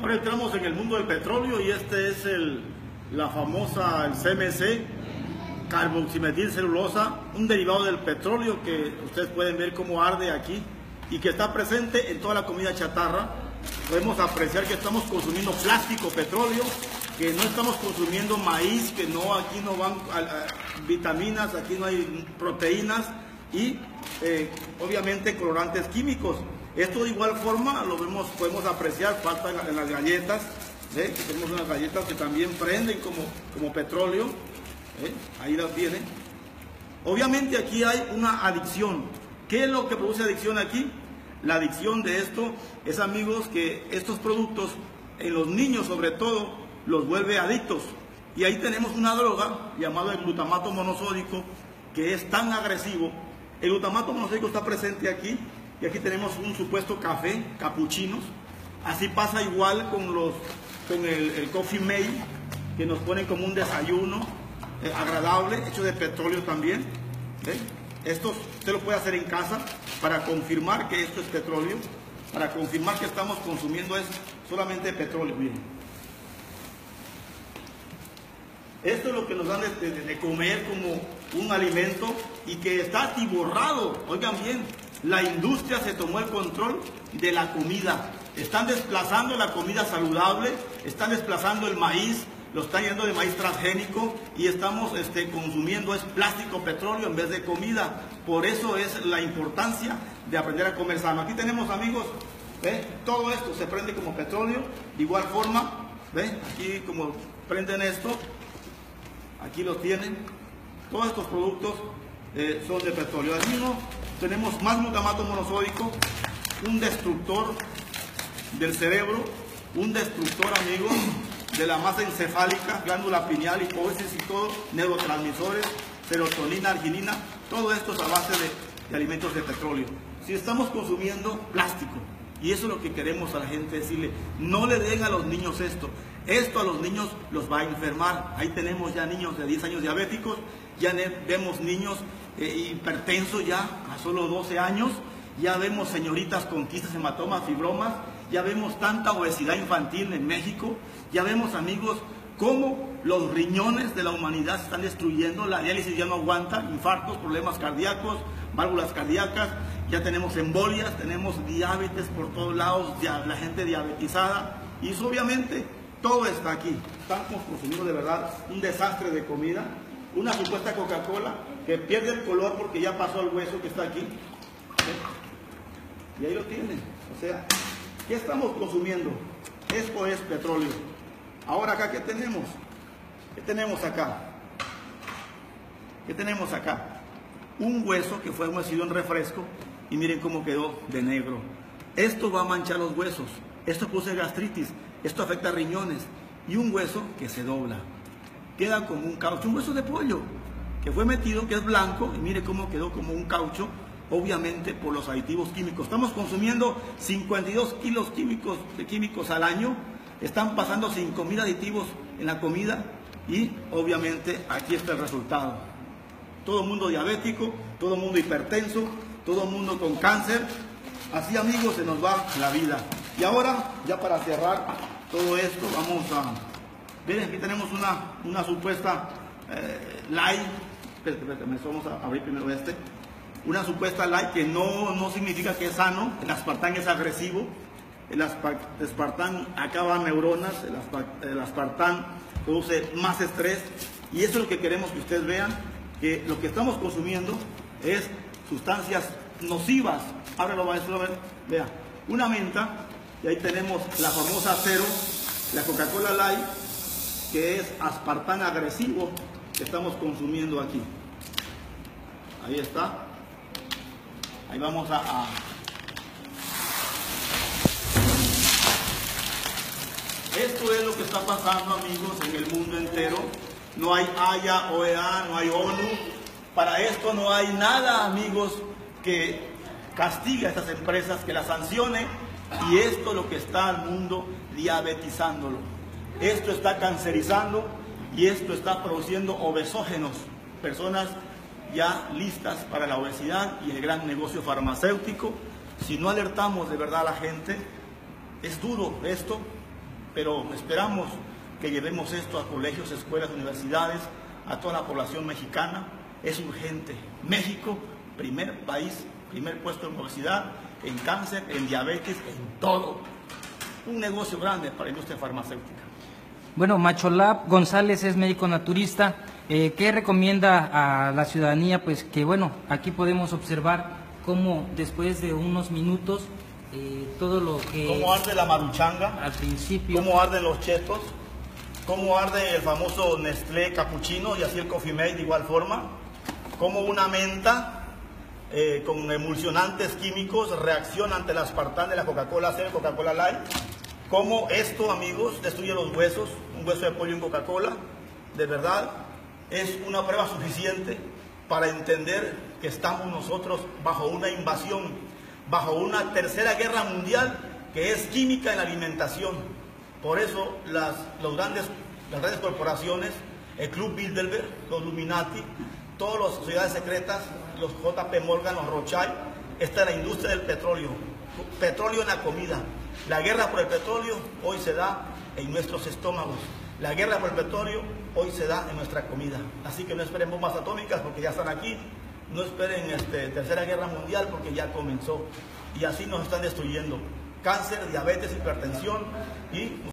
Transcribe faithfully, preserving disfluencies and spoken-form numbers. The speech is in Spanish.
Ahora entramos en el mundo del petróleo y este es el, la famosa el C M C, carboximetilcelulosa, un derivado del petróleo que ustedes pueden ver cómo arde aquí y que está presente en toda la comida chatarra. Podemos apreciar que estamos consumiendo plástico, petróleo, que no estamos consumiendo maíz, que no, aquí no van a, a, vitaminas, aquí no hay proteínas y eh, obviamente colorantes químicos. Esto de igual forma lo vemos, podemos apreciar, falta en, en las galletas, ¿eh? Tenemos unas galletas que también prenden como, como petróleo, ¿eh? Ahí las tienen. Obviamente aquí hay una adicción. ¿Qué es lo que produce adicción aquí? La adicción de esto es, amigos, que estos productos en los niños sobre todo los vuelve adictos. Y ahí tenemos una droga llamada el glutamato monosódico que es tan agresivo. El glutamato monosódico está presente aquí. Y aquí tenemos un supuesto café, capuchinos. Así pasa igual con, los, con el, el Coffee Mate, que nos ponen como un desayuno eh, agradable, hecho de petróleo también. ¿Eh? Esto usted lo puede hacer en casa para confirmar que esto es petróleo, para confirmar que estamos consumiendo es solamente petróleo. Miren. Esto es lo que nos dan de, de, de comer como un alimento y que está atiborrado. Oigan bien, la industria se tomó el control de la comida. Están desplazando la comida saludable, están desplazando el maíz, lo están yendo de maíz transgénico y estamos este, consumiendo es plástico, petróleo en vez de comida. Por eso es la importancia de aprender a comer sano. Aquí tenemos, amigos, ¿ve? Todo esto se prende como petróleo. De igual forma, ¿ve? Aquí como prenden esto, aquí lo tienen. Todos estos productos eh, son de petróleo. Al mismo tenemos más glutamato monosódico, un destructor del cerebro, un destructor, amigos, de la masa encefálica, glándula pineal, hipófisis y todo, neurotransmisores, serotonina, arginina, todo esto es a base de, de alimentos de petróleo. Si estamos consumiendo plástico, y eso es lo que queremos a la gente decirle, no le den a los niños esto, esto a los niños los va a enfermar. Ahí tenemos ya niños de diez años diabéticos, ya vemos niños eh, hipertensos ya a solo doce años, ya vemos señoritas con quistes, hematomas, fibromas, ya vemos tanta obesidad infantil en México, ya vemos, amigos, cómo los riñones de la humanidad se están destruyendo, la diálisis ya no aguanta, infartos, problemas cardíacos, válvulas cardíacas, ya tenemos embolias, tenemos diabetes por todos lados, ya, la gente diabetizada, y eso obviamente todo está aquí. Estamos consumiendo de verdad un desastre de comida, una supuesta Coca-Cola que pierde el color porque ya pasó al hueso que está aquí, ¿eh? Y ahí lo tienen. O sea, ¿qué estamos consumiendo? Esto es petróleo. Ahora acá, ¿qué tenemos? ¿Qué tenemos acá? ¿Qué tenemos acá? Un hueso que fue mecido en refresco y miren cómo quedó de negro. Esto va a manchar los huesos, esto produce gastritis, esto afecta a riñones y un hueso que se dobla. Queda como un caucho, un hueso de pollo que fue metido, que es blanco y mire cómo quedó como un caucho. Obviamente por los aditivos químicos. Estamos consumiendo cincuenta y dos kilos químicos, de químicos al año. Están pasando cinco mil aditivos en la comida y obviamente aquí está el resultado. Todo el mundo diabético, todo el mundo hipertenso, todo el mundo con cáncer. Así, amigos, se nos va la vida. Y ahora, ya para cerrar todo esto, vamos a... Miren, aquí tenemos una, una supuesta eh, light. Espérate, espérate, vamos a abrir primero este. Una supuesta light que no, no significa que es sano. El aspartán es agresivo, el aspartán acaba neuronas, el, aspa, el aspartán produce más estrés y eso es lo que queremos que ustedes vean, que lo que estamos consumiendo es sustancias nocivas. Ábrelo, maestro, a ver, vea, una menta y ahí tenemos la famosa cero, la Coca-Cola Light, que es aspartán agresivo que estamos consumiendo aquí. Ahí está. Ahí vamos a, a... Esto es lo que está pasando, amigos, en el mundo entero. No hay Haya, O E A, no hay ONU. Para esto no hay nada, amigos, que castigue a estas empresas, que las sancione. Y esto es lo que está al mundo diabetizándolo. Esto está cancerizando y esto está produciendo obesógenos, personas ya listas para la obesidad y el gran negocio farmacéutico. Si no alertamos de verdad a la gente, es duro esto, pero esperamos que llevemos esto a colegios, escuelas, universidades, a toda la población mexicana. Es urgente. México, primer país, primer puesto en obesidad, en cáncer, en diabetes, en todo. Un negocio grande para la industria farmacéutica. Bueno, Macholab González es médico naturista. Eh, ¿Qué recomienda a la ciudadanía? Pues que bueno, aquí podemos observar cómo después de unos minutos eh, todo lo que... Cómo arde la maruchanga, al principio, cómo arden los chetos, cómo arde el famoso Nestlé Capuchino y así el Coffee Mate de igual forma, cómo una menta eh, con emulsionantes químicos reacciona ante el aspartán de la Coca-Cola cero, Coca-Cola Light, cómo esto, amigos, destruye los huesos, un hueso de pollo en Coca-Cola. De verdad, es una prueba suficiente para entender que estamos nosotros bajo una invasión, bajo una tercera guerra mundial que es química en la alimentación. Por eso las, los grandes, las grandes corporaciones, el Club Bilderberg, los Illuminati, todas las sociedades secretas, los J P Morgan, los Rothschild, esta es la industria del petróleo, petróleo en la comida. La guerra por el petróleo hoy se da en nuestros estómagos. La guerra por el petróleo hoy se da en nuestra comida. Así que no esperen bombas atómicas porque ya están aquí. No esperen este, tercera guerra mundial porque ya comenzó. Y así nos están destruyendo. Cáncer, diabetes, hipertensión y...